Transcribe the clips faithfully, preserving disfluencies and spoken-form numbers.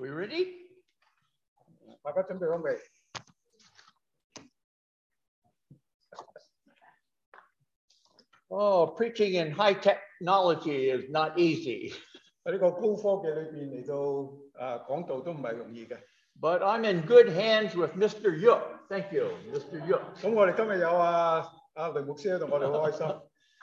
We ready? 大家準備好未？ Oh, preaching in high technology is not easy. 喺呢個高科技裏邊嚟到誒講道都唔係容易嘅。 But I'm in good hands with Mister Yuk. Thank you, Mister Yuk. 咁我哋今日有啊阿雷牧師喺度，我哋好開心。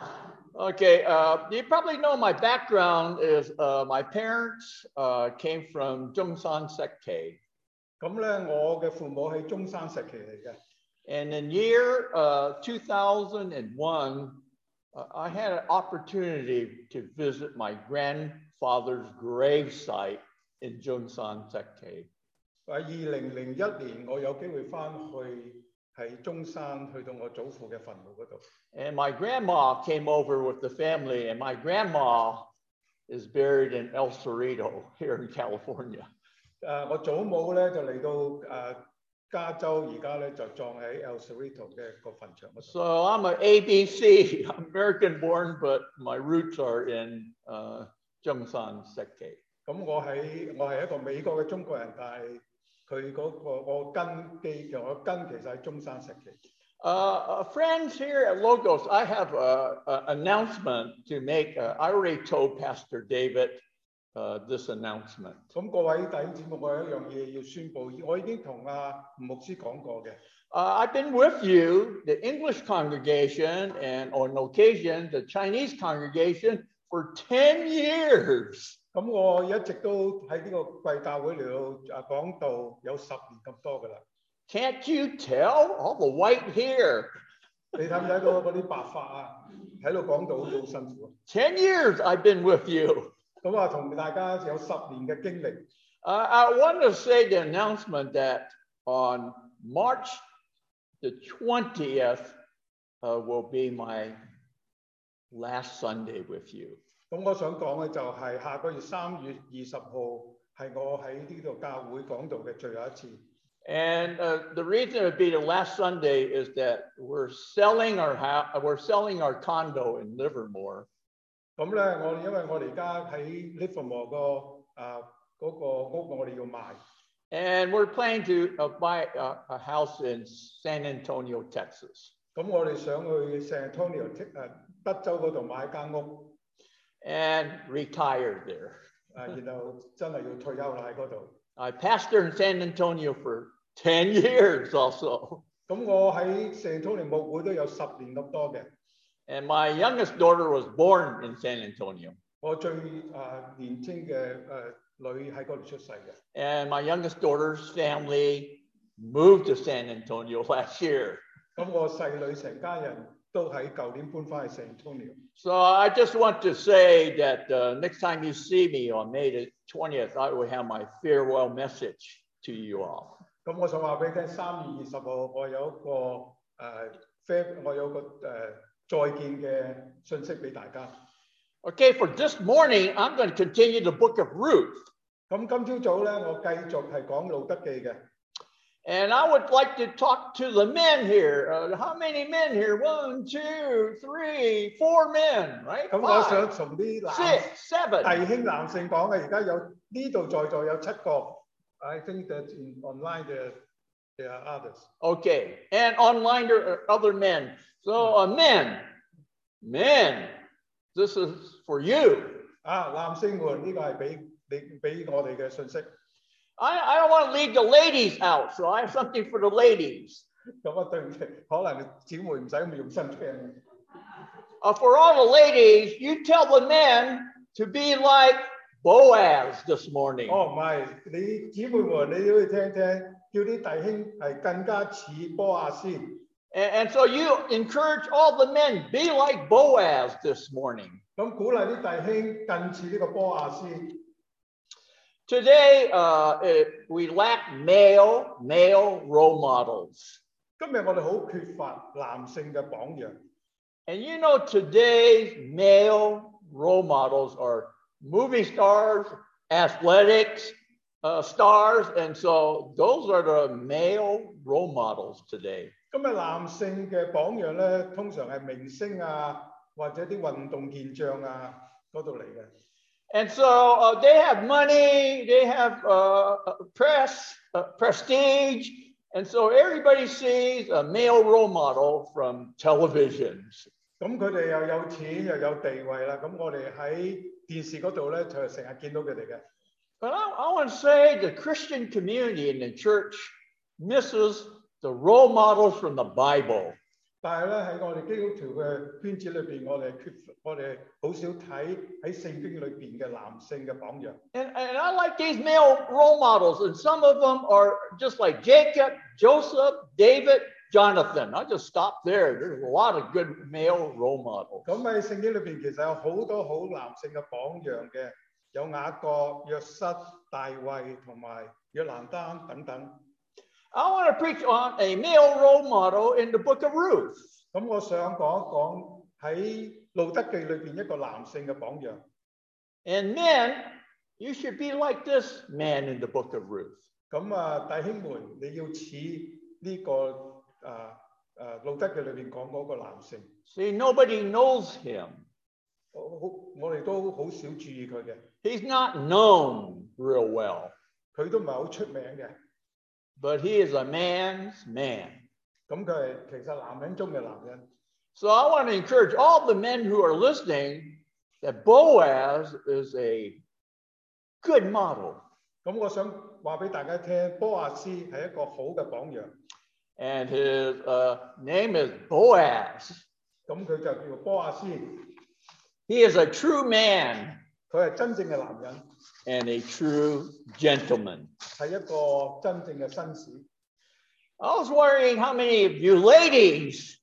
Okay, uh, you probably know my background is uh, my parents uh, came from Zhongshan Sekte. 咁咧，我嘅父母喺中山石岐嚟嘅。 And in year uh, two thousand one, uh, I had an opportunity to visit my grandfather's grave site in Zhongshan Sekte. 喺二零零一年，我有機會翻去喺中山，去到我祖父嘅墳墓嗰度。 And my grandma came over with the family, and my grandma is buried in El Cerrito here in California. 誒，我祖母咧就嚟到誒加州，而家咧就葬喺 El Cerrito 嘅個墳場嗰度。 So I'm an A B C, American born, but my roots are in uh, Zhongshan Sekte. 咁我喺我係一個美國嘅中國人，但係佢嗰個我根基嘅我根其實喺中山石岐。 Uh, uh, friends here at Logos, I have an announcement to make. Uh, I already told Pastor David uh, this announcement. 咁各位弟兄姊妹，我有一樣嘢要宣佈，我已經同阿吳牧師講過嘅。 Uh, I've been with you, the English congregation, and on occasion, the Chinese congregation, for ten years. 咁我一直都喺呢個貴教會嚟到啊講道有十年咁多㗎啦。 Can't you tell? All the white hair. 你睇唔睇到嗰啲白髮啊？喺度講道好似好辛苦。 ten years I've been with you. 咁啊，同大家有十年嘅經歷。 Uh, I want to say the announcement that on March the twentieth uh, will be my last Sunday with you. 咁我想講嘅就係下個月三月二十號係我喺呢度教會講道嘅最後一次。 And uh, the reason it would be the last Sunday is that we're selling our house, we're selling our condo in Livermore. 咁咧，我因為我哋而家喺 Livermore 個啊嗰個屋，我哋要賣。 And we're planning to uh, buy a, a house in San Antonio, Texas. 咁我哋想去 San Antonio 誒德州嗰度買間屋。 And retire there. 啊，然後真係要退休啦喺嗰度。 I pastored in San Antonio for ten years also. 咁我喺 San Antonio 牧會都有十年咁多嘅。 And my youngest daughter was born in San Antonio. 我最啊年青嘅誒女喺嗰度出世嘅。 And my youngest daughter's family moved to San Antonio last year. 咁我細女成家人都喺舊年搬翻去 San Antonio。 So I just want to say that uh, next time you see me on May the twentieth, I will have my farewell message to you all. 咁我想話俾你聽，三月二十號我有一個誒飛，我有個誒再見嘅信息俾大家。 Okay, for this morning, I'm going to continue the book of Ruth. 咁今朝早咧，我繼續係講路德記嘅。 And I would like to talk to the men here. Uh, how many men here? One, two, three, four men, right? 咁我想 Five, 從啲男 six, seven. 弟兄男性講嘅，而家有呢度在座有七個。I think that in online there there are others. Okay, and online there are other men. So, uh, men, men, this is for you. 啊，男性們呢個係俾你俾我哋嘅信息。 I, I don't want to leave the ladies out, so I have something for the ladies. 咁啊，對唔住，可能姊妹唔使咁用心聽。 Uh, for all the ladies, you tell the men to be like Boaz this morning. 哦，唔係，你姊妹們你都要聽聽，叫啲弟兄係更加似波亞斯。 And, and so you encourage all the men, be like Boaz this morning. 咁鼓勵啲弟兄更似呢個波亞斯。 Today, uh, it, we lack male, male role models. 今日我哋好缺乏男性嘅榜樣。 And you know, today's male role models are movie stars, athletics uh, stars, and so those are the male role models today. 今日男性嘅榜樣咧，通常係明星啊，或者啲運動健將啊嗰度嚟嘅。 And so uh, they have money, they have uh, press, uh, prestige, and so everybody sees a male role model from televisions. 咁佢哋又有錢又有地位啦，咁我哋喺電視嗰度咧就成日見到佢哋嘅。 But I, I want to say the Christian community in the church misses the role models from the Bible. 但係咧喺我哋基督徒嘅圈子裏邊，我哋缺我哋好少睇喺聖經裏邊嘅男性嘅榜樣。 And, and I like these male role models, and some of them are just like Jacob, Joseph, David, Jonathan. I'll just stop there. There's a lot of good male role models. 咁喺聖經裏邊其實有好多好男性嘅榜樣嘅，有雅各、約瑟、大衛同埋約蘭丹等等。 I want to preach on a male role model in the book of Ruth. 咁我想講一講喺路德記裏邊一個男性嘅榜樣。 And men, you should be like this man in the book of Ruth. 咁啊，弟兄們，你要似呢、這個啊啊路德記裏邊講嗰個男性。 See, nobody knows him. 我我哋都好少注意佢嘅。 He's not known real well. 佢都唔係好出名嘅。 But he is a man's man. 咁佢係其實男人中嘅男人。 So I want to encourage all the men who are listening that Boaz is a good model. 咁我想話俾大家聽，波亞斯係一個好嘅榜樣。 And his uh, name is Boaz. 咁佢就叫做波亞斯。 He is a true man. 佢係真正嘅男人。 And a true gentleman. 係一個真正嘅紳士。 I was wondering how many of you ladies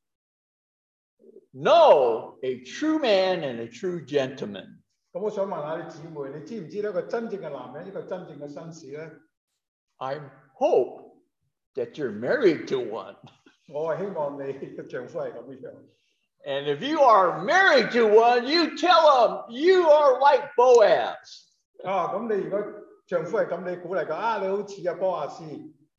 know a true man and a true gentleman. 咁我想問下你姊妹，你知唔知呢一個真正嘅男人，一個真正嘅紳士咧 I hope that you're married to one. 我係希望你嘅丈夫係咁樣。 And if you are married to one, you tell them you are like Boaz. 啊，咁你如果丈夫係咁，你鼓勵佢啊，你好似阿波亞斯。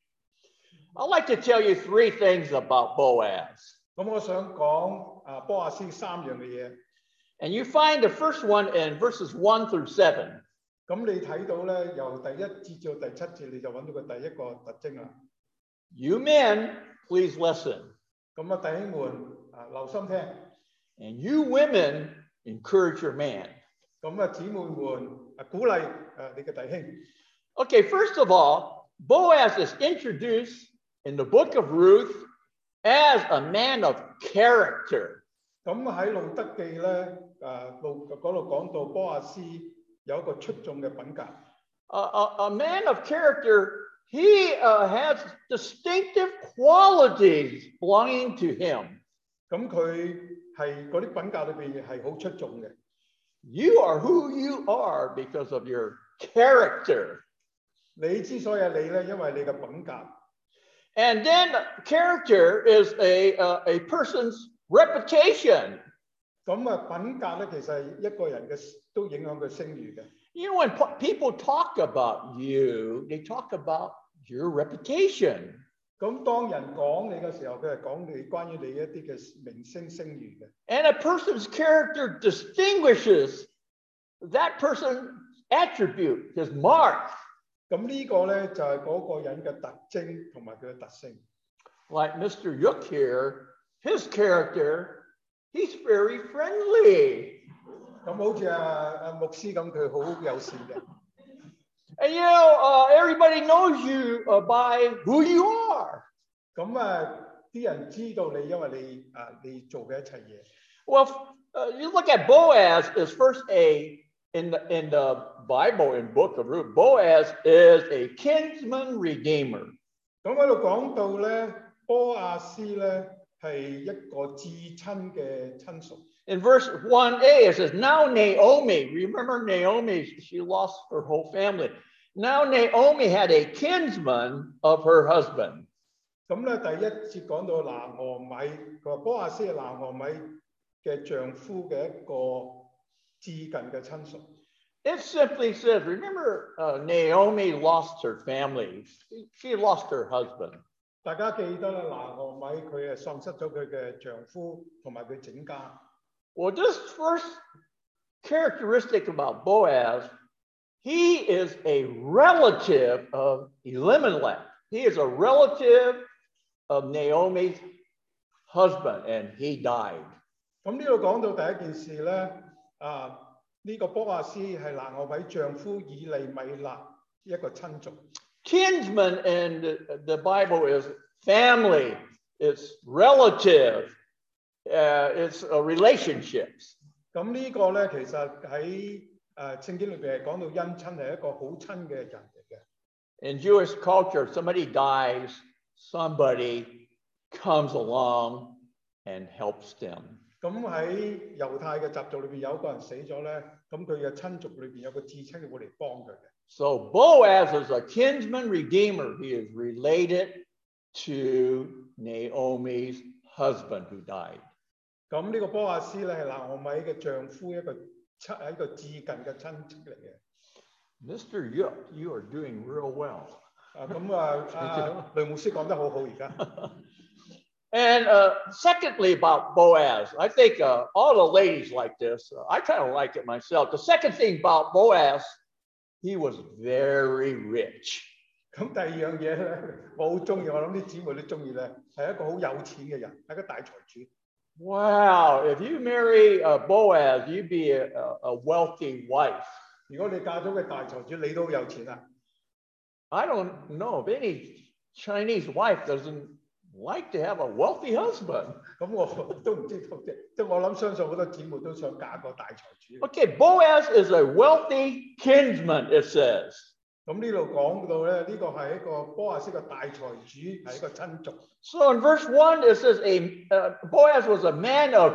I'd like to tell you three things about Boaz. 咁我想講啊，波亞斯三樣嘅嘢。 And you find the first one in verses one through seven. 咁你睇到咧，由第一節至到第七節，你就揾到個第一個特徵啦。 You men, please listen. 咁啊，弟兄們啊，留心聽。 And you women, encourage your man. 咁啊，姊妹們啊，鼓勵啊你嘅弟兄。 Okay, first of all, Boaz is introduced in the book of Ruth as a man of character. 咁喺路德記咧，誒路嗰度講到波亞斯有一個出眾嘅品格。 A, a, a man of character, he uh, has distinctive qualities belonging to him. 咁佢係嗰啲品格裏邊係好出眾嘅。 You are who you are because of your character. 你之所以係你咧，因為你嘅品格。 And then character is a, uh, a person's reputation. 咁啊，品格咧其實係一個人嘅都影響佢聲譽嘅。 You know, when people talk about you, they talk about your reputation. 咁當人講你嘅時候，佢係講你關於你一啲嘅名聲聲譽嘅。 And a person's character distinguishes that person's attribute, his mark. 咁呢個咧就係嗰個人嘅特徵同埋佢嘅特性。 Like Mister Yook here, his character, he's very friendly. 咁好似阿阿牧師咁，佢好友善嘅。 And you know, uh, everybody knows you uh, by who you are. 咁啊，啲人知道你，因為你啊，你做嘅一切嘢。 Well, uh, you look at Boaz is first a in the in the Bible in Book of Ruth. Boaz is a kinsman redeemer. 咁喺度講到咧，波亞斯咧係一個至親嘅親屬。 In verse one A, it says, now Naomi, remember Naomi, she lost her whole family. Now Naomi had a kinsman of her husband. 咁咧第一節講到拿俄米，佢話波亞斯係拿俄米嘅丈夫嘅一個至近嘅親屬。 It simply says, remember uh, Naomi lost her family. She, she lost her husband. 大家記得啦，拿俄米佢係喪失咗佢嘅丈夫同埋佢整家。 Well, this first characteristic about Boaz, he is a relative of Elimelech. He is a relative of Naomi's husband, and he died. 咁呢度講到第一件事咧，啊呢、個波亞斯係拿俄米丈夫以利米勒一個親族。 Kinsman in the, the Bible is family, it's relative, uh, it's uh, relationships. 咁呢個咧，其實喺誒聖經裏邊係講到姻親係一個好親嘅人嚟嘅。 In Jewish culture, if somebody dies, somebody comes along and helps them. 咁喺猶太嘅習俗裏邊，有一個人死咗咧，咁佢嘅親族裏邊有個至親會嚟幫佢嘅。 So Boaz is a kinsman redeemer. He is related to Naomi's husband who died. 咁呢個波亞斯咧係拿俄米嘅丈夫一個親係一個至近嘅親戚嚟嘅。 Mister Yuk, you are doing real well. 啊咁啊啊雷牧師講得好好而家。 And uh, secondly, about Boaz, I think uh, all the ladies like this. Uh, I kind of like it myself. The second thing about Boaz, he was very rich. 咁第二樣嘢咧，我好中意，我諗啲姊妹都中意咧，係一個好有錢嘅人，係個大財主。 Wow, if you marry uh, Boaz, you'd be a, a wealthy wife. 如果你嫁咗個大財主，你都好有錢啊。 I don't know if any Chinese wife doesn't like to have a wealthy husband. 咁我都唔知道啫，即係我諗相信好多姊妹都想嫁個大財主。 Okay, Boaz is a wealthy kinsman, it says. 咁呢度講到咧，呢個係一個波亞斯嘅大財主，係一個親族。 So in verse one, it says a uh, Boaz was a man of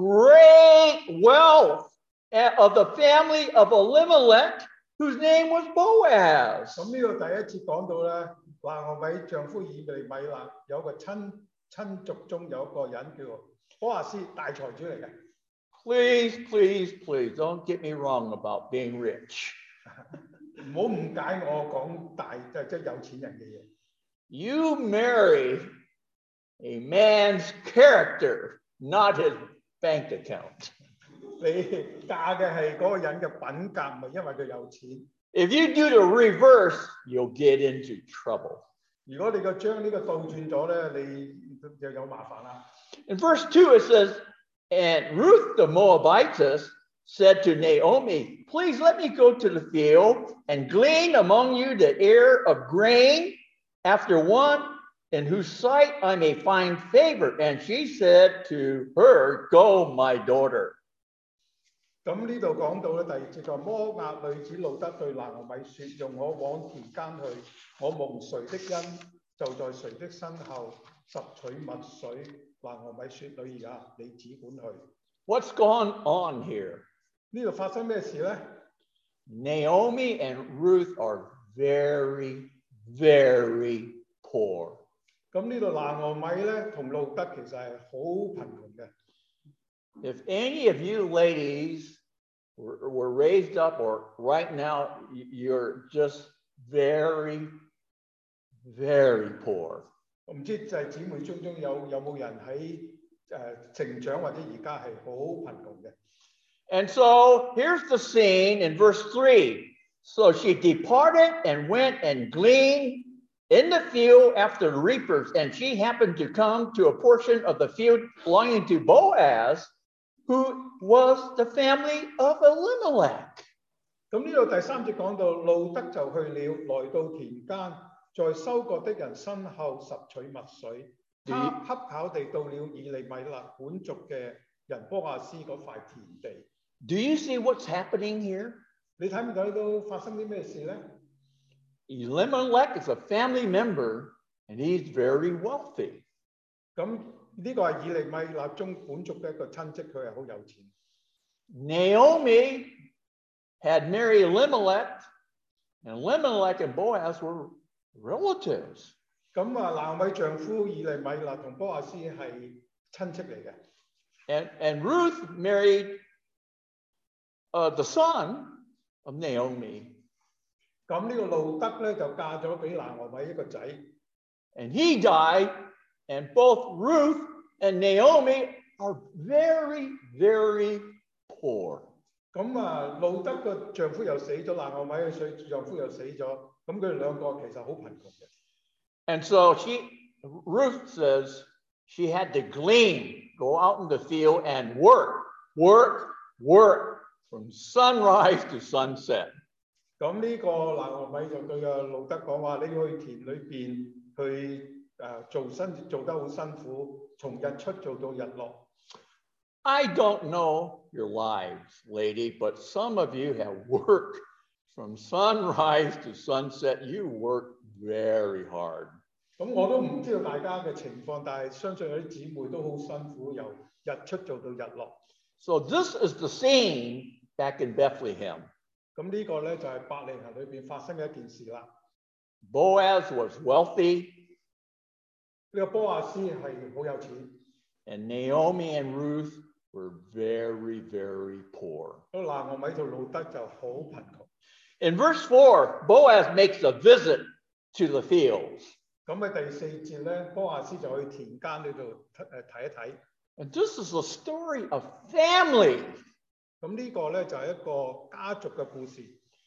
great wealth of the family of Elimelech, whose name was Boaz. 咁呢度第一次講到咧，拿俄米丈夫以利米勒有個親親族中有一個人叫做波亞斯，大財主嚟嘅。 Please, please, please don't get me wrong about being rich. 唔好誤解我講大即係即係有錢人嘅嘢。 You marry a man's character, not his bank account. 你嫁嘅係嗰個人嘅品格，唔係因為佢有錢。 If you do the reverse, you'll get into trouble. 如果你個將呢個倒轉咗咧，你就有麻煩啦。 In verse two, it says, and Ruth the Moabitess said to Naomi, please let me go to the field and glean among you the ear of grain after one in whose sight I may find favor. And she said to her, go, my daughter. 咁呢度講到咧，第二節就摩押女子路得對拿俄米説：用我往田間去，我蒙誰的恩，就在誰的身後拾取麥穗。拿俄米説：女兒啊，你只管去。 What's going on here? 呢度發生咩事咧 Naomi and Ruth are very, very poor. 咁呢度拿俄米咧同路得其實係好貧窮嘅。 If any of you ladies were, were raised up, or right now you're just very, very poor. 我唔知就係姊妹中中有有冇人喺誒成長或者而家係好貧窮嘅。 And so here's the scene in verse three. So she departed and went and gleaned in the field after the reapers, and she happened to come to a portion of the field belonging to Boaz, who was the family of Elimelech. 咁呢度第三節講到路得就去了，來到田間，在收割的人身後拾取麥穗。他恰巧地到了以利米勒本族嘅人波亞斯嗰塊田地。 Do you see what's happening here? 你睇唔睇到發生啲咩事咧 Elimelech is a family member, and he's very wealthy. 咁呢個係以利米勒中本族嘅一個親戚，佢係好有錢。 Naomi had married Elimelech, and Elimelech and Boaz were relatives. 咁啊，拿俄米丈夫以利米勒同波亞斯係親戚嚟嘅。 And, and Ruth married uh, the son of Naomi. 咁呢個路得咧就嫁咗俾拿俄米一個仔。 And he died, and both Ruth and Naomi are very, very poor. 咁啊，路德個丈夫又死咗，拿俄米嘅歲丈夫又死咗，咁佢哋兩個其實好貧窮嘅。 And so she, Ruth says she had to glean, go out in the field and work, work, work from sunrise to sunset. 咁呢個拿俄米就對阿路德講話：你要去田裏邊去誒做辛做得好辛苦，從日出做到日落。 I don't know your lives, lady, but some of you have worked from sunrise to sunset. You work very hard. 咁我都唔知道大家嘅情況，但係相信有啲姊妹都好辛苦，由日出做到日落。 So this is the scene back in Bethlehem. 咁呢個咧就係伯利恆裏邊發生嘅一件事啦。 Boaz was wealthy. 呢個波亞斯係好有錢。 And Naomi and Ruth were very, very poor. 咁拿俄米同路德就好貧窮。 In verse four, Boaz makes a visit to the fields. 咁喺第四節咧，波亞斯就去田間呢度誒睇一睇。 And this is a story of family. 咁呢個咧就係一個家族嘅故事。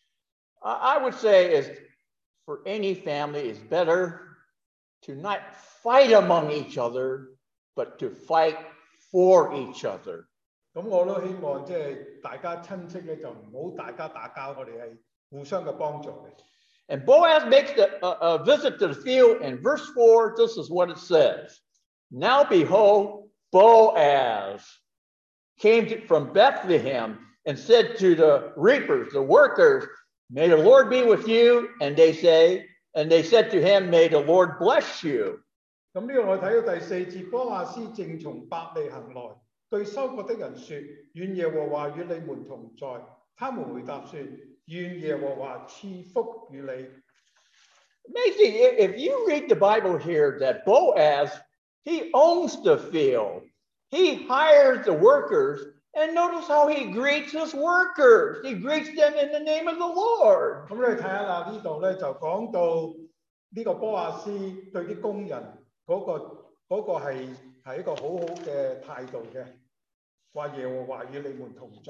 I would say is for any family, it's better to not fight among each other, but to fight for each other. 咁我都希望即係大家親戚咧就唔好大家打交，我哋係互相嘅幫助嘅。 And Boaz makes the, a, a visit to the field. In verse four, this is what it says. Now behold, Boaz came to, from Bethlehem and said to the reapers, the workers, may the Lord be with you. And they say, and they said to him, may the Lord bless you. 咁呢個我睇到第四節，波亞斯正從伯利恆來，對收割的人說：願耶和華與你們同在。他們回答說：願耶和華賜福與你。 Amazing, if you read the Bible here, that Boaz, he owns the field. He hires the workers, and notice how he greets his workers. He greets them in the name of the Lord. 咁你睇下啦，呢度咧就講到呢個波亞斯對啲工人嗰、個嗰、個係係一個好好嘅態度嘅，話耶和華與你們同在。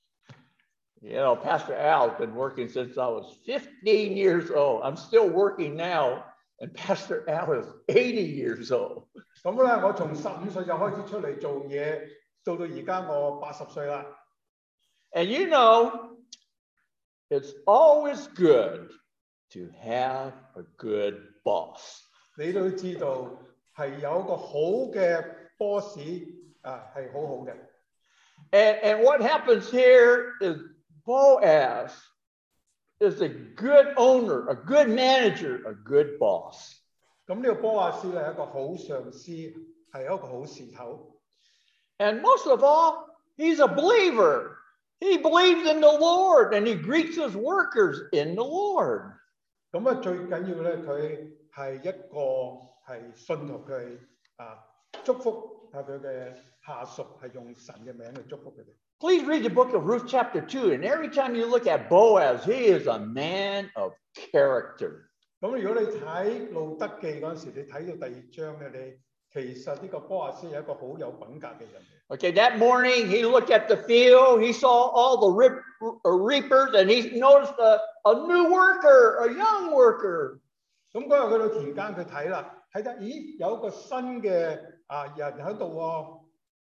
You know, Pastor Al has been working since I was fifteen years old. I'm still working now, and Pastor Al is eighty years old. 咁咧，我從十五歲就開始出嚟做嘢，到到而家我八十歲啦。 And you know, it's always good to have a good boss. 你都知道係有一個好嘅 boss 啊，係好好嘅。 And, and what happens here is Boaz is a good owner, a good manager, a good boss. 咁呢個波亞斯咧係一個好上司，係一個好事頭。 And most of all, he's a believer. He believes in the Lord, and he greets his workers in the Lord. 咁啊，最緊要咧，佢係一個係信徒，佢係啊祝福係佢嘅下屬，係用神嘅名去祝福佢哋。 Please read the book of Ruth chapter two, and every time you look at Boaz, he is a man of character. 咁如果你睇路德記嗰陣時，你睇到第二章嘅你，其實呢個波亞斯係一個好有品格嘅人。 Okay, that morning he looked at the field, he saw all the rip, reapers, and he noticed a, a new worker, a young worker. 咁嗰日去到田間，佢睇啦，睇得咦有一個新嘅啊人喺度喎。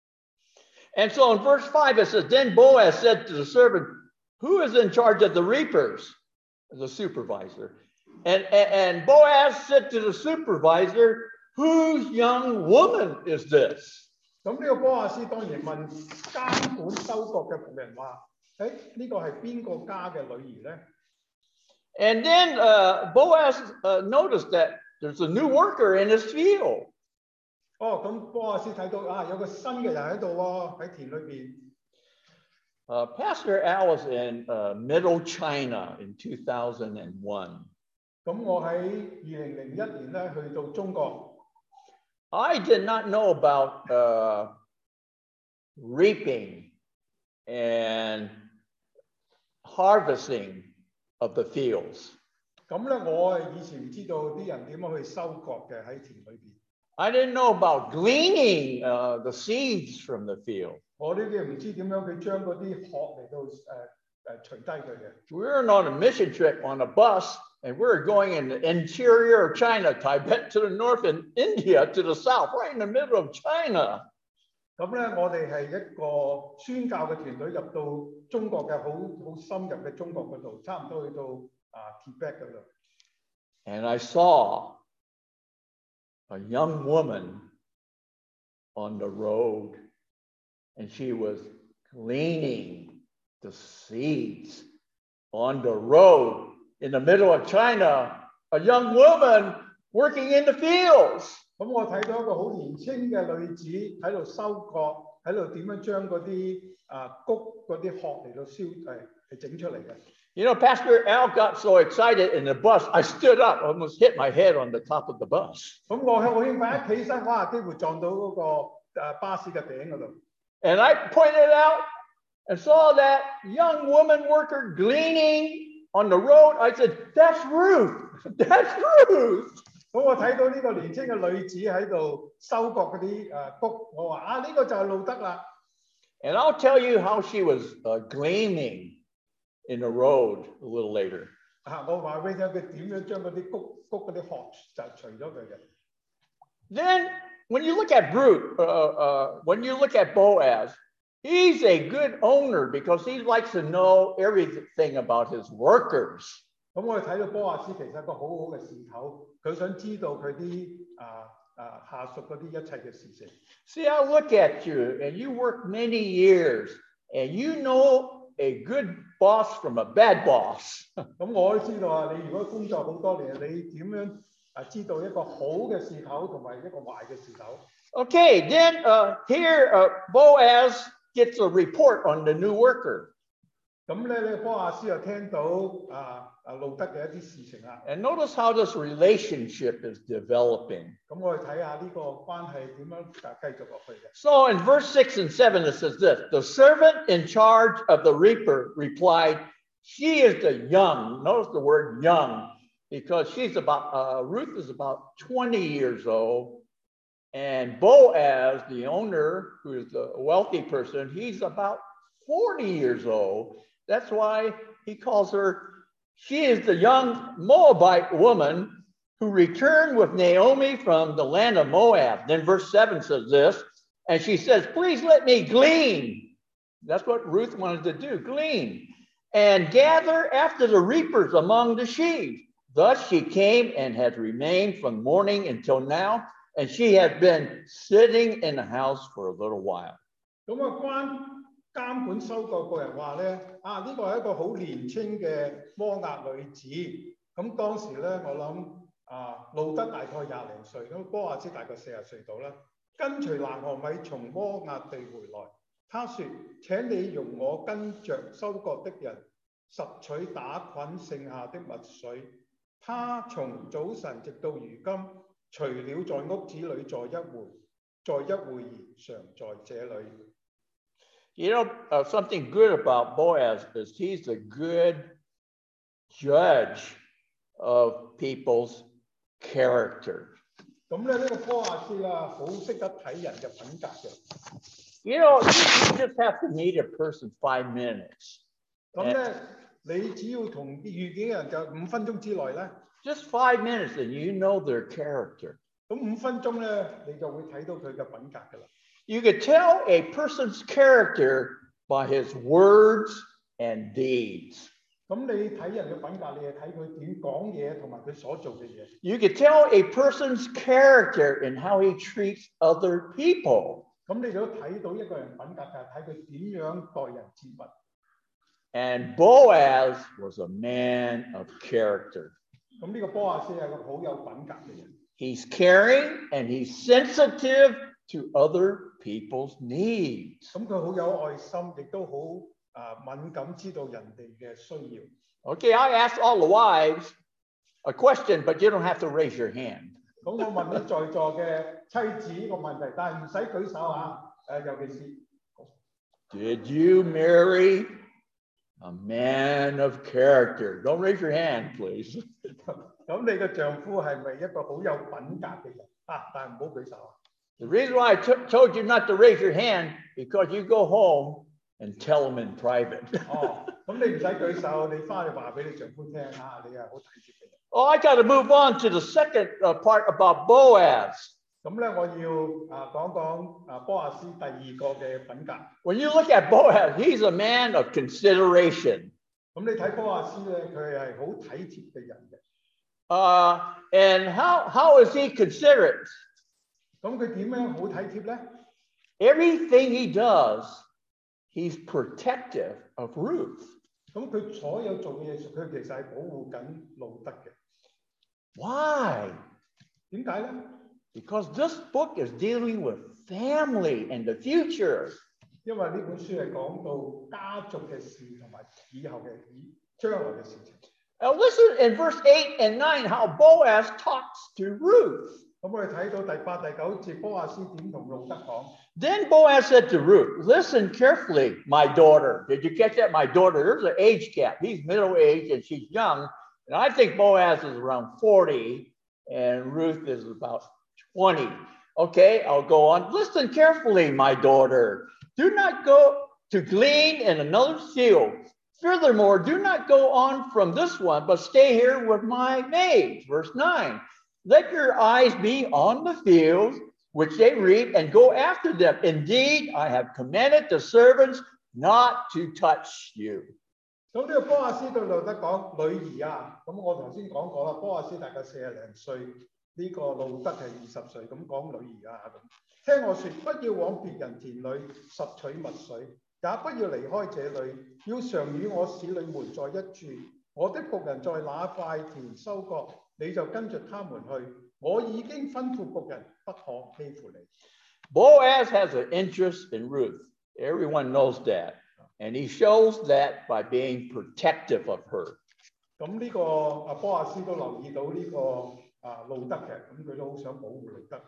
And so in verse five it says, then Boaz said to the servant, who is in charge of the reapers? The supervisor. And, and, and Boaz said to the supervisor, whose young woman is this? 咁呢個波亞斯當然問監管收割嘅僕人話：誒呢個係邊個家嘅女兒咧？ And then uh, Boaz uh, noticed that there's a new worker in his field. 哦，咁波亞斯睇到啊，有個新嘅人喺度喎，喺田裏邊。 Uh, Pastor Al was in uh, Middle China in two thousand one. 咁我喺二零零一年咧去到中國。 I did not know about uh, reaping and harvesting of the fields. 咁咧，我以前唔知道啲人點樣去收割嘅喺田裏邊。 I didn't know about gleaning uh, the seeds from the field. 我呢啲唔知點樣佢將嗰啲殼嚟到誒誒除低佢嘅。 We were on a mission trip on a bus, and we were going in the interior of China, Tibet to the north, and India to the south, right in the middle of China. 咁咧，我哋係一個宣教嘅團隊入到中國嘅好好深入嘅中國嗰度，差唔多去到啊 Tibet 嗰度。 And I saw a young woman on the road, and she was gleaning the seeds on the road in the middle of China. A young woman working in the fields. 咁我睇到一個好年輕嘅女子喺度收割，喺度點樣將嗰啲啊谷嗰啲殼嚟到燒誒係整出嚟嘅。 You know, Pastor Al got so excited in the bus, I stood up, almost hit my head on the top of the bus. 咁我好興奮，一起身，哇！幾乎撞到嗰個誒巴士嘅頂嗰度。 And I pointed out and saw that young woman worker gleaning on the road. I said, "That's Ruth. That's Ruth." 咁我睇到呢個年輕嘅女子喺度收割嗰啲誒谷，我話啊呢個就係路德啦。 And I'll tell you how she was uh, gleaming in the road a little later. 啊，我話俾你聽佢點樣將嗰啲谷谷嗰啲殼就除咗佢嘅。 Then when you look at Ruth, uh, uh, when you look at Boaz, he's a good owner because he likes to know everything about his workers. 咁我哋睇到波亞斯其實一個好好嘅事頭，佢想知道佢啲啊啊下屬嗰啲一切嘅事情。 See, I look at you, and you work many years, and you know a good boss from a bad boss. 咁我都知道啊，你如果工作好多年，你點樣啊知道一個好嘅事頭同埋一個壞嘅事頭 Okay, then uh, here uh, Boaz gets a report on the new worker. 咁咧，你波亞斯又聽到啊啊路德嘅一啲事情啦。 And notice how this relationship is developing. 咁我哋睇下呢個關係點樣繼續落去嘅。 So in verse six and seven, it says this: the servant in charge of the reaper replied, "She is the young." Notice the word young, because she's about, uh, Ruth is about twenty years old. And Boaz, the owner, who is a wealthy person, he's about forty years old. That's why he calls her, she is the young Moabite woman who returned with Naomi from the land of Moab. Then verse seven says this, and she says, "Please let me glean." That's what Ruth wanted to do, glean. "And gather after the reapers among the sheaves." Thus she came and has remained from morning until now, and she has been sitting in the house for a little while. 咁啊，關監管收割個人話咧，啊呢個係一個好年青嘅摩押女子。咁當時咧，我諗啊路德大概廿零歲，咁波亞斯大概四十歲到啦。跟隨拿俄米從摩押地回來，他說：請你容我跟着收割的人拾取打捆剩下的麥穗。他從早晨直到如今，除了在屋子裏坐一會，在一會兒常在這裏。 You know, uh, something good about Boaz is he's a good judge of people's character. 咁咧，呢個波亞斯啦，好識得睇人嘅品格嘅。 You know, you just have to meet a person five minutes. 咁咧，你只要同遇見嘅人就五分鐘之內咧。 Just five minutes, and you know their character. 咁五分鐘咧，你就會睇到佢嘅品格㗎啦。 You could tell a person's character by his words and deeds. 咁你睇人嘅品格，你係睇佢點講嘢同埋佢所做嘅嘢。 You could tell a person's character in how he treats other people. 咁你就睇到一個人品格就係睇佢點樣待人接物。 And Boaz was a man of character. 咁呢個波亞斯係個好有品格嘅人。 He's caring and he's sensitive to other people's needs. 咁佢好有愛心，亦都好啊敏感，知道人哋嘅需要。 Okay, I asked all the wives a question, but you don't have to raise your hand. 咁我問啲在座嘅妻子個問題，但係唔使舉手啊。誒，尤其是 Did you marry a man of character? Don't raise your hand, please. 咁你嘅丈夫係咪一個好有品格嘅人啊，但係唔好舉手啊。 The reason why I t- told you not to raise your hand because you go home and tell them in private. 哦，咁你唔使舉手，你翻去話俾你丈夫聽啊，你係好體貼嘅人。 Oh, I got to move on to the second uh, part about Boaz. 咁咧，我要啊講講啊波亞斯第二個嘅品格。 When you look at Boaz, he's a man of consideration. 咁你睇波亞斯咧，佢係好體貼嘅人嘅。 Uh, and how, how is he considerate? 咁佢點樣好體貼咧？ Everything he does, he's protective of Ruth. 咁佢所有做嘅嘢，佢其實係保護緊路德嘅。 Why? 點解咧？ Because this book is dealing with family and the future. 因為呢本書係講到家族嘅事同埋以後嘅以將來嘅事情。 Now listen in verse eight and nine how Boaz talks to Ruth. 咁我哋睇到第八、第九節，波亞斯點同路德講。 Then Boaz said to Ruth, listen carefully, my daughter. Did you catch that? My daughter. There's an age gap. He's middle-aged and she's young. And I think Boaz is around forty and Ruth is about twenty. Okay, I'll go on. Listen carefully, my daughter. Do not go to glean in another field. Furthermore, do not go on from this one, but stay here with my maids. Verse nine. Let your eyes be on the fields which they reap and go after them. Indeed, I have commanded the servants not to touch you. 咁呢個波亞斯對路德講：女兒啊，咁我頭先講過啦，波亞斯大概四十零歲，呢、這個路德係二十歲，咁講女兒啊咁。聽我說，不要往別人田裏拾取麥穗，也不要離開這裏，要常與我使女們在一處。我的僕人在那塊田收割，你就跟着他們去。我已經吩咐僕人不可欺負你。 Boaz has an interest in Ruth. Everyone knows that. And he shows that by being protective of her. 咁呢個啊波亞斯都留意到呢、這個啊路德嘅，咁佢都好想保護路德。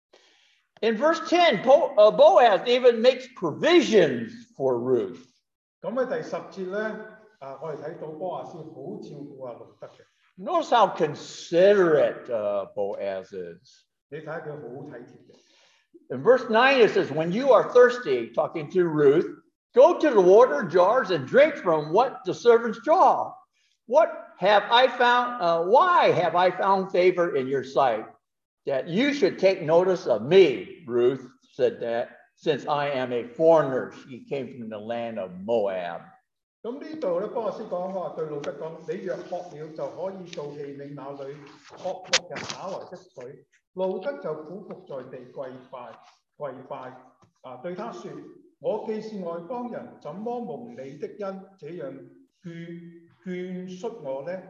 In verse ten, Bo, uh, Boaz even makes provisions for Ruth. 咁喺第十節咧，啊我哋睇到波亞斯好照顧啊路德嘅。 Notice how considerate uh, Boaz is. 你睇下佢好體貼嘅。 In verse nine, it says, when you are thirsty, talking to Ruth, go to the water jars and drink from what the servants draw. What have I found? Uh, why have I found favor in your sight that you should take notice of me? Ruth said that, since I am a foreigner. She came from the land of Moab. 咁呢度咧，波亞斯講話對路德講：你若渴了，就可以到器皿那裏喝僕人打來的水。路德就俯伏在地跪拜跪拜啊，對他說：我既是外邦人，怎麼蒙你的恩這樣眷眷恤我呢？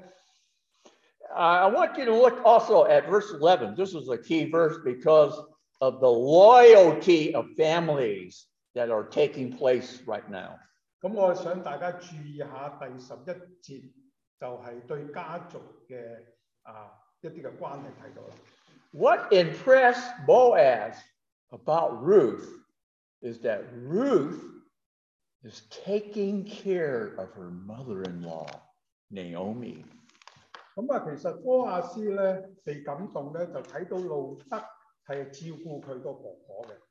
I want you to look also at verse eleven. This is a key verse because of the loyalty of families that are taking place right now. 咁我想大家注意下第十一節，就係對家族嘅啊一啲嘅關係睇到啦。 What impressed Boaz about Ruth is that Ruth is taking care of her mother-in-law, Naomi. 咁啊，其實波亞斯咧被感動咧，就睇到路德係照顧佢個婆婆嘅。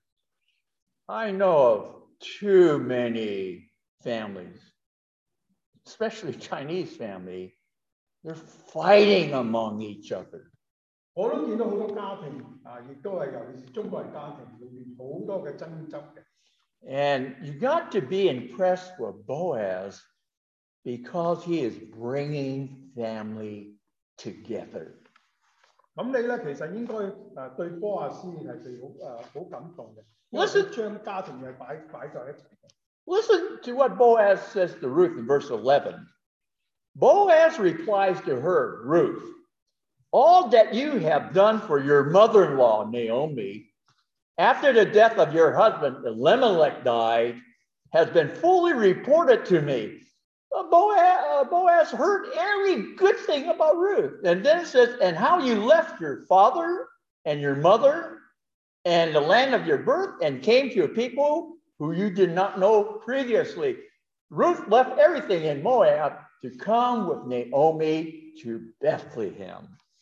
I know of too many families, especially Chinese family, they're fighting among each other. 我都見到好多家庭啊，亦都係尤其是中國人家庭裏面好多嘅爭執嘅。 And you got to be impressed with Boaz because he is bringing family together. 咁你咧其實應該誒對波亞斯係被好誒好感動嘅，因 Listen- 為將家庭係擺擺在一齊嘅。 Listen to what Boaz says to Ruth in verse eleven. Boaz replies to her, Ruth, all that you have done for your mother-in-law, Naomi, after the death of your husband, Elimelech died, has been fully reported to me. Uh, Boaz, uh, Boaz heard every good thing about Ruth. And then it says, and how you left your father and your mother and the land of your birth and came to a people who you did not know previously. Ruth left everything in Moab to come with Naomi to Bethlehem.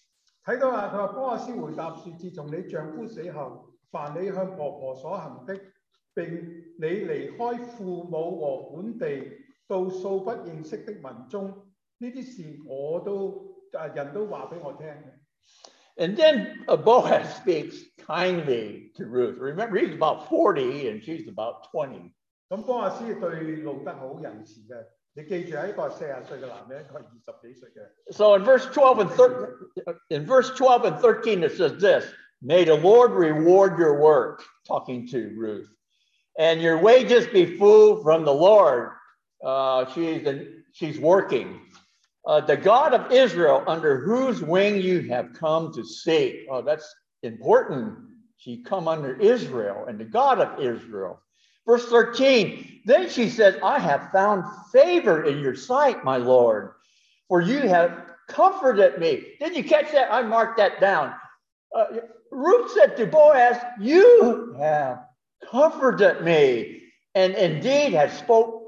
睇到啊，佢話波阿斯回答說：自從你丈夫死後，凡你向婆婆所行的，並你離開父母和本地到素不認識的民中，呢啲事我都啊人都話俾我聽嘅。 And then uh, Boaz speaks kindly to Ruth. Remember, he's about forty and she's about twenty. 咁波阿斯對路德好仁慈嘅。你記住係一個四十歲嘅男人，一個二十幾歲嘅。 So in verse twelve and thirteen, in verse twelve and thirteen, it says this: May the Lord reward your work, talking to Ruth, and your wages be full from the Lord. Uh, she's she's working. Uh, the God of Israel, under whose wing you have come to seek. Oh, that's important. She come under Israel and the God of Israel. Verse thirteen, then she says, I have found favor in your sight, my Lord, for you have comforted me. Did you catch that? I marked that down. Uh, Ruth said to Boaz, you have comforted me, and indeed have spoke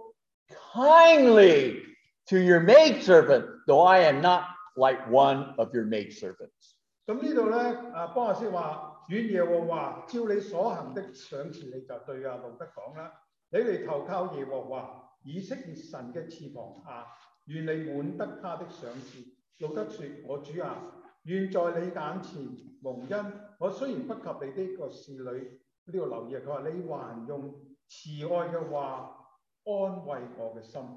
kindly to your maidservant, though I am not like one of your maidservants. 咁呢度咧，啊波阿斯話：願耶和華照你所行的賞賜你，就對阿路德講啦。你嚟投靠耶和華以色列神嘅翅膀下，願你滿得他的賞賜。路德說：我主啊，願在你眼前蒙恩。我雖然不及你呢個侍女，呢度留意佢話你還用慈愛嘅話安慰我嘅心。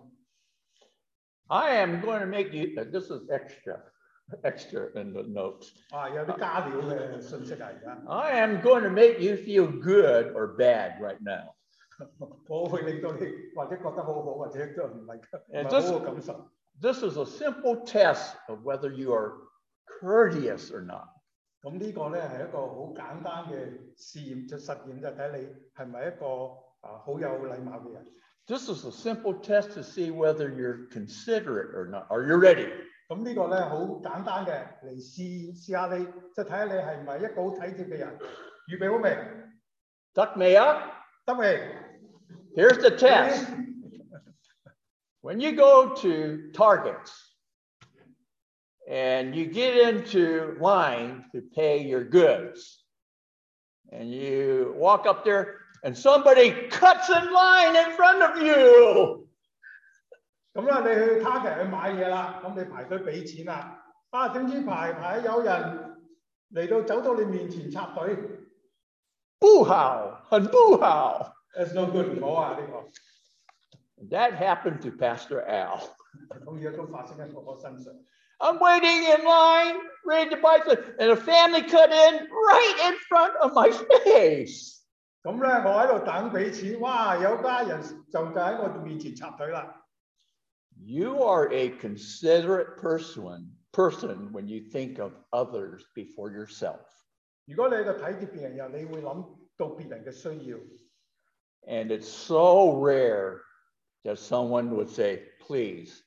I am going to make you, uh, this is extra, extra in the notes. 啊，有啲加料嘅信息啊，而家。 I am going to make you feel good or bad right now. 我會令到你或者覺得好好，或者都唔係唔係好好感受。 This is a simple test of whether you are courteous or not. 咁呢個咧係一個好簡單嘅試驗，就實驗就睇你係咪一個啊好有禮貌嘅人。 This is a simple test to see whether you're considerate or not. Are you ready? 咁呢個咧好簡單嘅嚟試試下你，即係睇下你係唔係一個好體貼嘅人。預備好未？ 得未啊？ 得未？ Here's the test. When you go to Target and you get into line to pay your goods, and you walk up there and somebody cuts in line in front of you. 咁啦，你去 Target 去買嘢啦，咁你排隊俾錢啦。啊，點知排排有人嚟到走到你面前插隊， 不好，很不好。 That's no good，唔好啊呢個。 That happened to Pastor Al. 咁而家都發生喺我身上。 I'm waiting in line, ready to buy something, and a family cut in right in front of my face. 咁咧，我喺度等俾錢，哇！有家人就就喺我面前插隊啦。 You are a considerate person, person when you think of others before yourself. 如果你係個體貼別人人，你會諗到別人嘅需要。 And it's so rare that someone would say, please,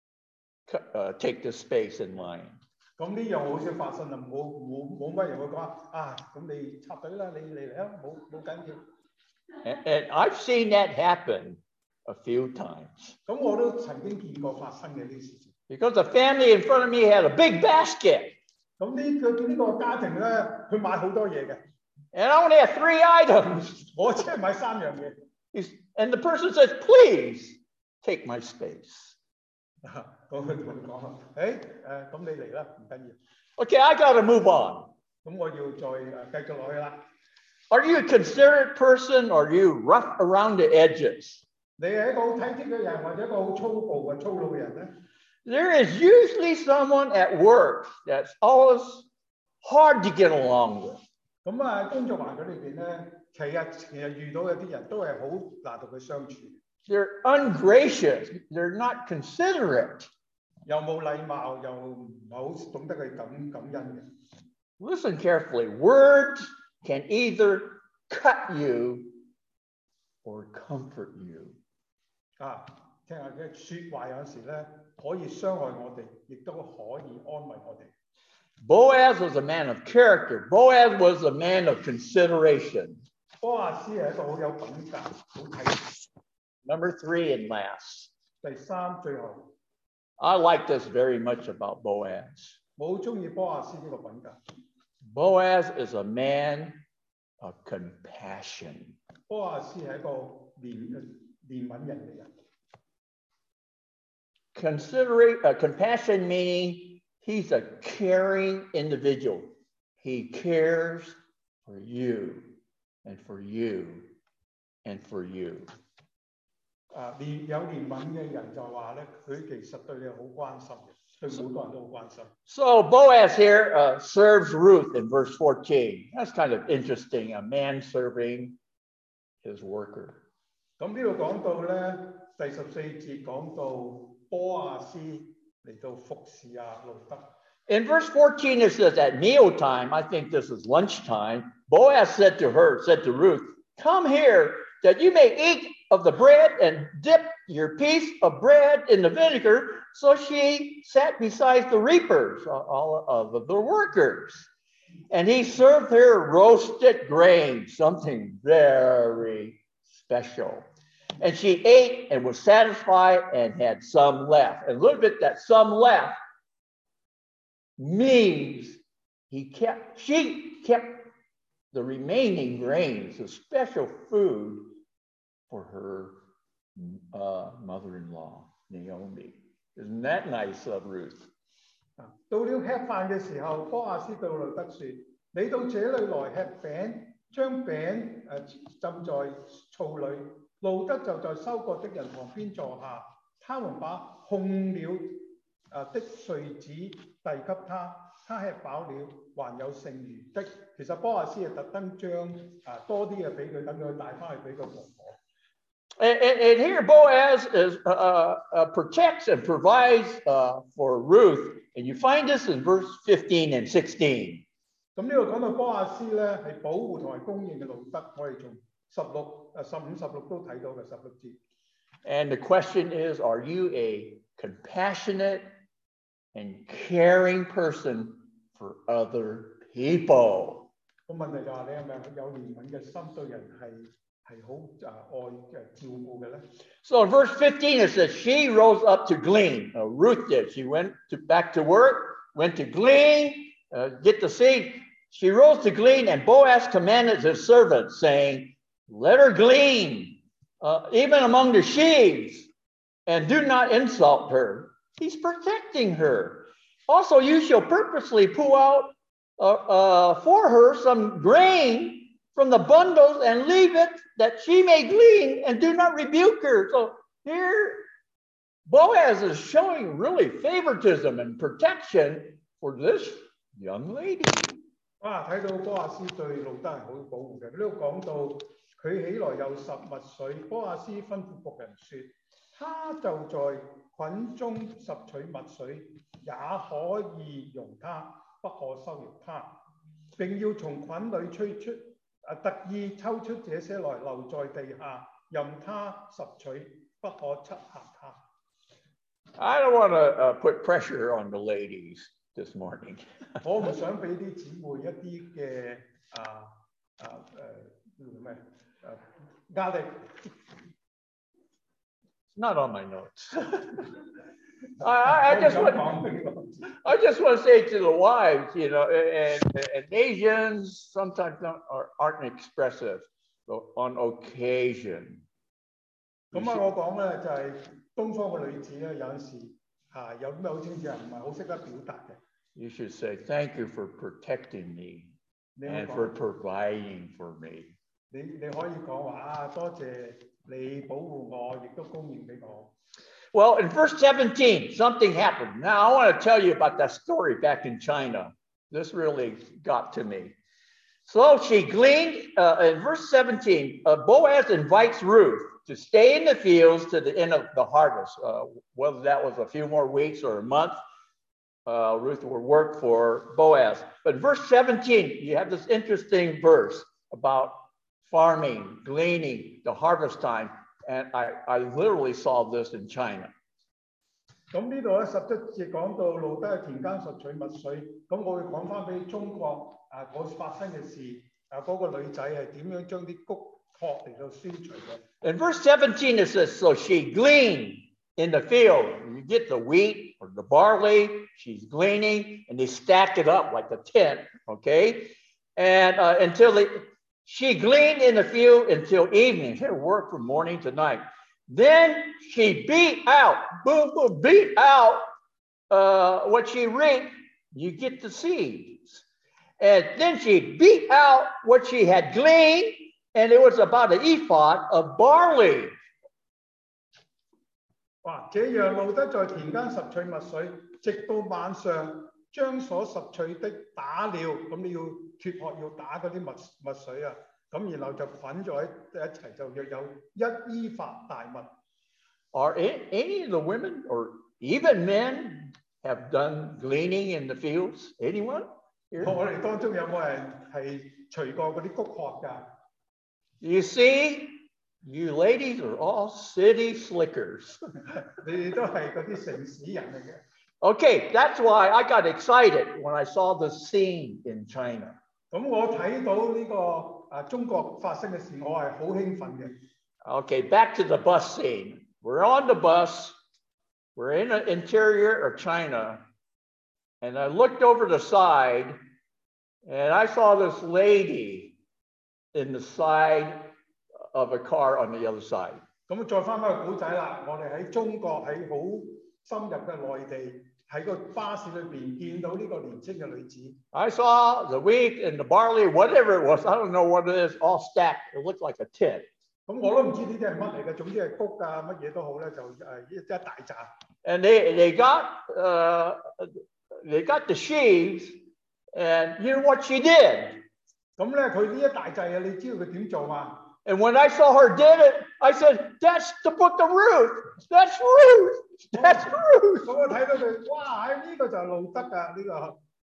uh, take this space in line. 咁呢樣好少發生啊！冇冇冇乜人會講啊！咁你插隊啦，你嚟嚟啊！冇冇緊要。 And, and I've seen that happen a few times. 咁我都曾經見過發生嘅呢啲事情。 Because the family in front of me had a big basket. 咁呢個呢個家庭咧，佢買好多嘢嘅。 And I only have three items. 我只係買三樣嘢。 And the person says, please take my space. 咁佢同佢講啊，誒誒，咁你嚟啦，唔緊要。 Okay, I got to move on. 咁我要再誒繼續落去啦。 Are you a considerate person or are you rough around the edges? 你係一個好體貼嘅人，或者一個好粗暴嘅粗魯嘅人咧？ There is usually someone at work that's always hard to get along with. 咁啊，工作環境裏邊咧，其實其實遇到有啲人都係好難同佢相處。 They're ungracious. They're not considerate. 又冇禮貌，又唔係好懂得去感感恩嘅。 Listen carefully. Words can either cut you or comfort you. 啊，聽下嘅説話有陣時咧，可以傷害我哋，亦都可以安慰我哋。 Boaz was a man of character. Boaz was a man of consideration. 波亞斯係一個好有品格、好體。 Number three and last. 第三最後。 I like this very much about Boaz. 我好中意波亞斯呢個品格。 Boaz is a man of compassion. 波亞斯係一個憐憐憫人嘅人。 Considering uh, compassion meaning he's a caring individual. He cares for you and for you and for you. 啊，憐有憐憫嘅人就話咧，佢其實對你好關心嘅，對每個人都好關心。 So Boaz here uh, serves Ruth in verse fourteen. That's kind of interesting, a man serving his worker. 咁呢度講到咧，第十四節講到波亞斯嚟到服侍啊路德。 In verse fourteen, it says at mealtime, I think this is lunchtime, Boaz said to her, said to Ruth, come here that you may eat of the bread and dip your piece of bread in the vinegar. So she sat beside the reapers, all of the workers. And he served her roasted grain, something very special. And she ate and was satisfied and had some left. And a little bit that some left means he kept, she kept the remaining grains, the special food for her uh, mother-in-law, Naomi. Isn't that nice of Ruth? 到了吃飯嘅時候，波亞斯對路德說：你到這裏來吃餅，將餅誒浸在醋裏。路德就在收割的人旁邊坐下，他們把烘了誒的穗子遞給他，他吃飽了，還有剩餘的。其實波亞斯係特登將誒多啲嘅俾佢，等佢帶翻去俾個婆婆。 And, and, and here Boaz is, uh, uh, protects and provides uh, for Ruth. And you find this in verse fifteen and sixteen. 咁呢度講到波亞斯咧係保護同埋供應嘅路德，我哋從十六誒十五十六都睇到嘅十六節。 And the question is, are you a compassionate and caring person for other people? 個問題就係你係咪有憐憫嘅心，對人係係好誒愛誒照顧嘅咧？ So in verse fifteen it says, she rose up to glean. Uh, Ruth did. She went to, back to work, went to glean, uh, get the seed. She rose to glean, and Boaz commanded his servant, saying, let her glean, uh, even among the sheaves, and do not insult her. He's protecting her. Also, you shall purposely pull out uh, uh, for her some grain from the bundles and leave it that she may glean, and do not rebuke her. So here, Boaz is showing really favoritism and protection for this young lady. 哇！睇到波亞斯對路德係好保護嘅。呢度講到佢起來有十麥穗，波亞斯吩咐僕人說：他就在捆中拾取麥穗，也可以容他，不可羞辱他。並要從捆裏吹出，啊特意抽出這些來留在地下，任他拾取，不可斥嚇他。 I don't want to uh, put pressure on the ladies this morning. 我唔想俾啲姊妹一啲嘅啊啊誒叫咩誒壓力。 Not on my notes. I, I, I just want I just want to say to the wives, you know, and, and Asians sometimes don't, are, aren't expressive on occasion. 咁啊，我講咧就係東方嘅女子咧，有陣時嚇有咩好清楚人唔係好識得表達嘅。 You should say, thank you for protecting me and for providing for me. 你你可以講話啊，多謝你保護我，亦都供應俾我。 Well, in verse seventeen, something happened. Now, I want to tell you about that story back in China. This really got to me. So she gleaned, uh, in verse seventeen, uh, Boaz invites Ruth to stay in the fields to the end of the harvest. Uh, whether that was a few more weeks or a month, uh, Ruth would work for Boaz. But in verse seventeen, you have this interesting verse about farming, gleaning, the harvest time. And I, I literally saw this in China. 咁呢度咧十七節講到路德喺田間拾取麥穗，咁我會講翻俾中國啊嗰發生嘅事，啊嗰個女仔係點樣將啲穀殼嚟到消除嘅。 In verse seventeen it says, so she gleaned in the field. You get the wheat or the barley, she's gleaning, and they stack it up like a tent, okay? And uh, until they, she gleaned in the field until evening. She worked from morning to night. Then she beat out, boom, boom, beat out uh, what she reaped. You get the seeds. And then she beat out what she had gleaned, and it was about an ephod of barley. 哇！這樣路得在田間拾取麥水，直到晚上將所拾取的打了，咁你要脱殼要打嗰啲麥麥水啊，咁然後就捆咗喺一齊，就約有一伊法大麥。 Are any of the women or even men have done gleaning in the fields? Anyone? 我哋當中有冇人係除過嗰啲谷殼㗎 ？You see, you ladies are all city slickers. 你哋都係嗰啲城市人嚟嘅。 Okay, that's why I got excited when I saw the scene in China. 咁我睇到呢個啊中國發生嘅事，我係好興奮嘅。 Okay, back to the bus scene. We're on the bus. We're in the interior of China. And I looked over the side, and I saw this lady in the side of a car on the other side. 咁再翻返個古仔啦，我哋喺中國喺好深入嘅內地，喺個巴士裏邊見到呢個年青嘅女子。 I saw the wheat and the barley, whatever it was, I don't know what it is, all stacked. It looked like a tent. 咁我都唔知呢啲係乜嚟嘅，總之係谷啊乜嘢都好咧，就誒一一大扎。 And they they got uh, they got the sheaves, and you know what she did? 咁咧佢呢一大扎嘢，你知道佢點做嘛？ And when I saw her did it, I said, "That's the book of Ruth. That's Ruth. That's Ruth." 咁我睇到佢，哇！呢個就係路得啊，呢個。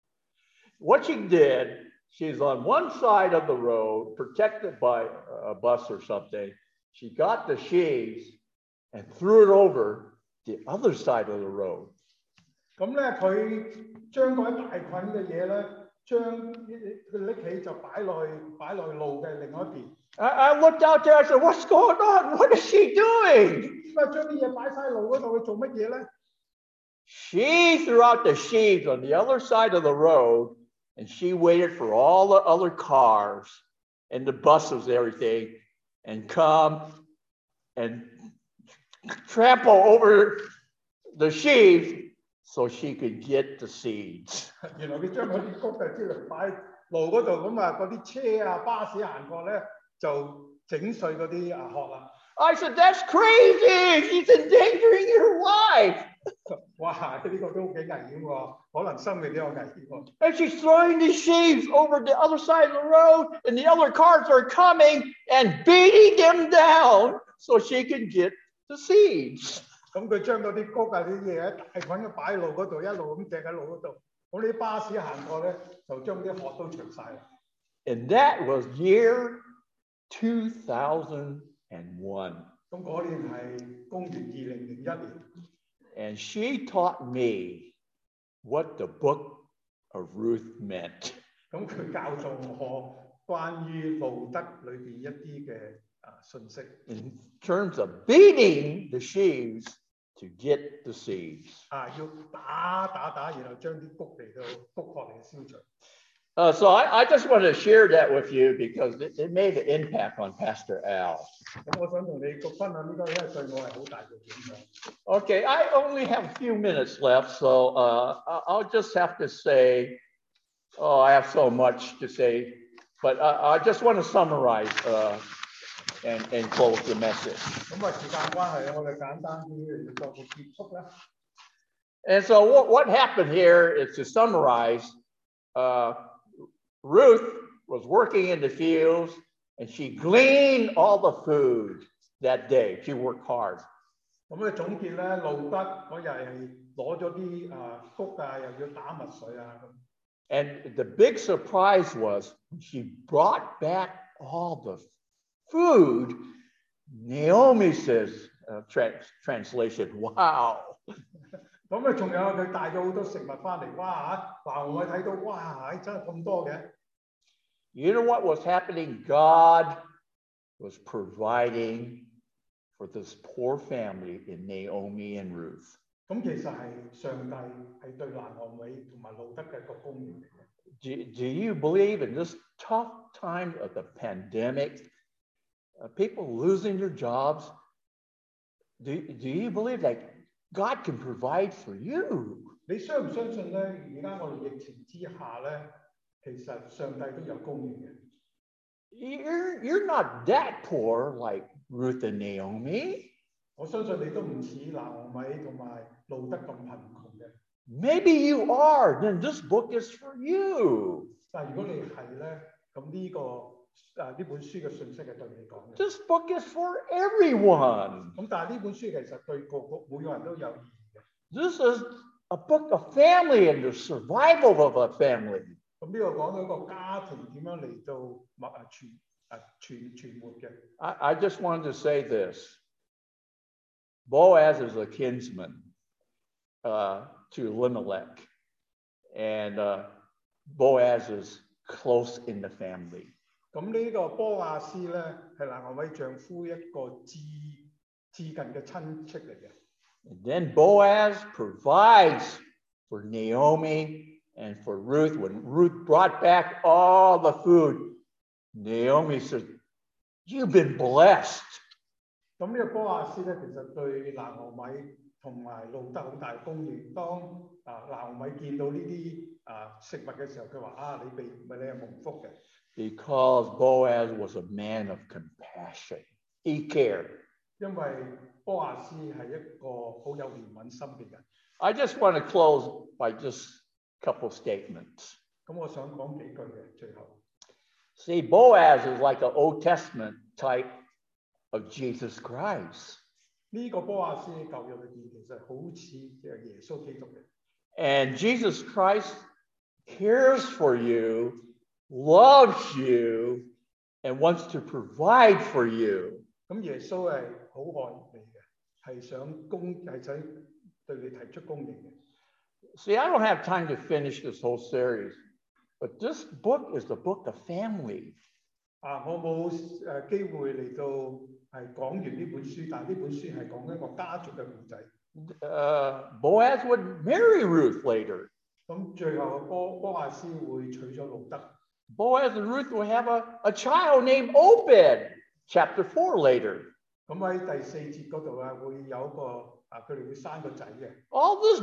What she did, she's on one side of the road, protected by a bus or something. She got the sheaves and threw it over the other side of the road. 咁咧，佢將嗰一大捆嘅嘢咧，將佢拎起就擺落去，擺落去路嘅另外一邊。 I, I looked out there. I said, "What's going on? What is she doing?" 咁啊，將啲嘢擺晒路嗰度，佢做乜嘢咧 She threw out the sheaves on the other side of the road, and she waited for all the other cars and the buses, everything, and come and trample over the sheaves so she could get the seeds. 原來佢將嗰啲谷就之嚟擺路嗰度，咁啊嗰啲車啊巴士行過咧，就整碎嗰啲啊殼啦。 I said, "That's crazy! She's endangering your life." 哇！呢個都幾危險喎，可能生命都有危險喎。 And she's throwing these sheaves over the other side of the road, and the other cars are coming and beating them down so she can get the seeds. 咁佢將嗰啲谷啊啲嘢喺大捆嘅擺喺路嗰度，一路咁掟喺路嗰度。咁啲巴士行過咧，就將啲殼都除晒啦。 And that was year two thousand one. 咁嗰年係公元二零零一年。 And she taught me what the book of Ruth meant. 咁佢教導我關於路德裏邊一啲嘅啊信息。 In terms of beating the sheaves to get the seeds. 啊，要打打打，然後將啲谷嚟到谷殼嚟消除。 Uh, so I, I just want to share that with you because it, it made an impact on Pastor Al. 咁我想同你分享呢個，因為對我係好大嘅影響。 Okay, I only have a few minutes left, so uh, I'll just have to say, oh, I have so much to say, but I, I just want to summarize uh, and, and close the message. 咁啊，時間關係，我哋簡單啲嚟作個結束啦。 And so what, what happened here is to summarize, uh, Ruth was working in the fields and she gleaned all the food that day. She worked hard. 咁咧總結咧，路德嗰日係攞咗啲啊谷啊，又要打麥水啊咁。 And the big surprise was she brought back all the food. Naomi says, uh, tra- translation, wow. 咁啊，仲有佢帶咗好多食物翻嚟，哇嚇！嗱，我睇到哇，真係咁多嘅。 You know what was happening? God was providing for this poor family in Naomi and Ruth. 咁其實係上帝係對拿俄米同埋路德嘅一個公義嚟嘅。 Do, do you believe in this tough time of the pandemic, uh, people losing their jobs, do, do you believe that God can provide for you? 你相唔相信咧？而家我哋疫情之下咧，其實上帝都有供應嘅。 You're, you're not that poor like Ruth and Naomi. 我相信你都唔似拿俄米同埋路德咁貧窮嘅。 Maybe you are, then this book is for you. 但係如果你係咧，咁呢個啊呢本書嘅信息係對你講嘅。 This book is for everyone. 咁但係呢本書其實對個個每個人都有意義嘅。 This is a book of family and the survival of a family. 咁呢個講到一個家庭點樣嚟到物啊存啊存存活嘅。 I, I just wanted to say this. Boaz is a kinsman uh, to Elimelech, and uh, Boaz is close in the family. 咁呢個波亞斯咧係拿俄米丈夫一個至至近嘅親戚嚟嘅。 And then Boaz provides for Naomi and for Ruth. When Ruth brought back all the food, Naomi said, "You've been blessed." 咁呢個波亞斯咧，其實對拿俄米同埋路德好大供應。當啊拿俄米見到呢啲啊食物嘅時候，佢話：啊，你被唔係你係蒙福嘅。 Because Boaz was a man of compassion. He cared. 因為波亞斯係一個好有憐憫心嘅人。 I just want to close by just a couple statements. 咁我想講幾句嘅最後。 See, Boaz is like an Old Testament type of Jesus Christ. 呢個波亞斯喺舊約裏邊其實好似嘅耶穌基督嘅。 And Jesus Christ cares for you, loves you, and wants to provide for you. 咁耶穌係好愛你嘅，係想供係想對你提出供應嘅。 See, I don't have time to finish this whole series, but this book is the book of family. 啊，我冇誒機會嚟到係講完呢本書，但係呢本書係講一個家族嘅故仔。 Uh, Boaz would marry Ruth later. 咁最後波波亞斯會娶咗路德。 Boaz and Ruth will have a, a child named Obed, chapter four later. 咁喺第四節嗰度啊，會有一個啊，佢哋會生個仔嘅。 All this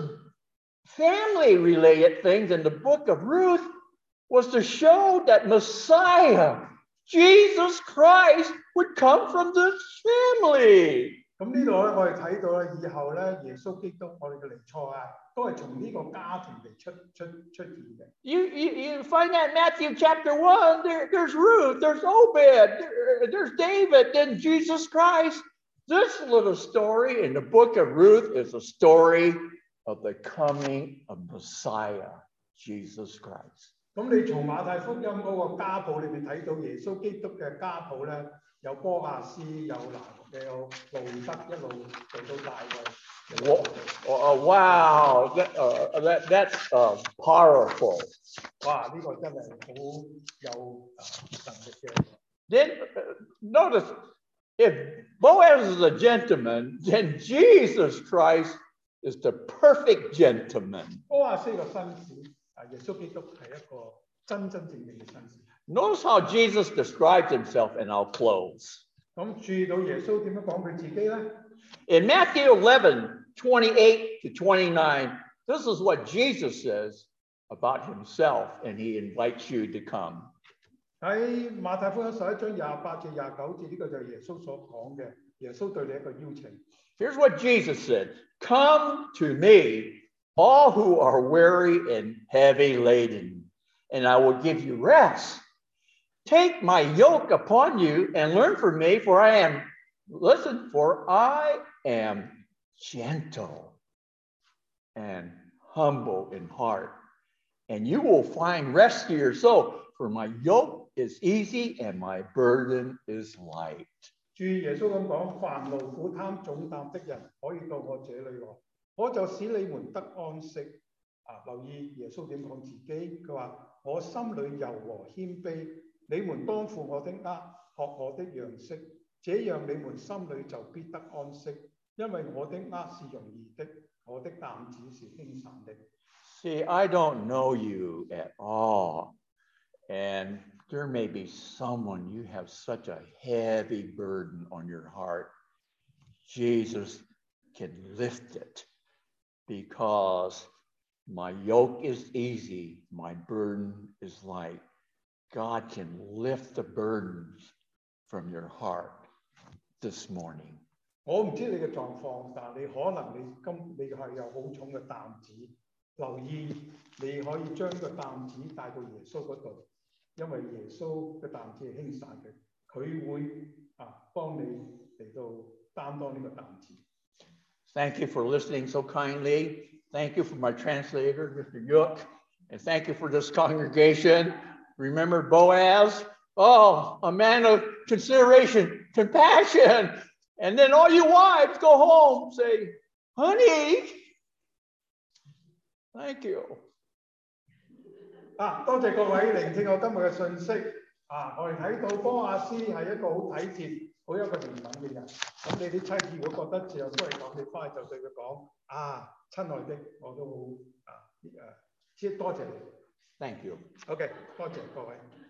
family-related things in the book of Ruth was to show that Messiah, Jesus Christ, would come from this family. 咁呢度咧，我哋睇到咧，以後咧，耶穌基督，我哋嘅彌賽亞，都係從呢個家庭嚟出出出現嘅。 You, you, you find that in Matthew chapter one, there, there's Ruth, there's Obed, there, there's David, then Jesus Christ. This little story in the book of Ruth is a story of the coming of Messiah, Jesus Christ. 咁你從馬太福音嗰個家譜裏邊睇到耶穌基督嘅家譜咧，有波亞斯，有拿，有路德，一路嚟到大衛。 Whoa, oh, wow, that, uh, that, that's uh, powerful. 哇！呢、個真係好有啊能力嘅。 Then uh, notice, if Boaz is a gentleman, then Jesus Christ is the perfect gentleman. 波亞斯個紳士啊，耶穌基督係一個真真正正嘅紳士。 Notice how Jesus describes himself, and I'll close. 咁注意到耶穌點樣講佢自己咧？ In Matthew eleven, twenty-eight to twenty-nine, this is what Jesus says about himself, and he invites you to come. 喺馬太福音十一章廿八至廿九節，呢、這個就係耶穌所講嘅。耶穌對你一個邀請。 Here's what Jesus said: "Come to me, all who are weary and heavy laden, and I will give you rest. Take my yoke upon you and learn from me, for I am, listen, for I am gentle and humble in heart, and you will find rest to your soul, for my yoke is easy and my burden is light." 注意耶穌咁講，凡勞苦擔重擔的人，可以到我這裏來，我就使你們得安息。啊，留意耶穌點講自己，佢話：我心裏柔和謙卑，你們當負我的軛，學我的樣式， 這樣你們心裏就必得安息，因為我的軛是容易的，我的擔子是輕省的。 See, I don't know you at all, and there may be someone you have such a heavy burden on your heart. Jesus can lift it because my yoke is easy, my burden is light. God can lift the burdens from your heart this morning. 我唔知你嘅狀況，但係你可能你今你係有好重嘅擔子，留意你可以將個擔子帶到耶穌嗰度，因為耶穌嘅擔子係輕省嘅，佢會啊幫你嚟到擔當呢個擔子。 Thank you for listening so kindly. Thank you for my translator, Mister Yook, and thank you for this congregation. Remember Boaz? Oh, a man of consideration, compassion. And then all you wives go home, say, honey, thank you. 啊，多謝各位聆聽我今日嘅信息。啊，我哋睇到波亞斯係一個好體貼、好有個憐憫嘅人。咁你啲妻子如果覺得自有都係咁，你翻去就對佢講：啊，親愛的，我都好啊誒，多謝你。 Thank you. OK，多謝各位。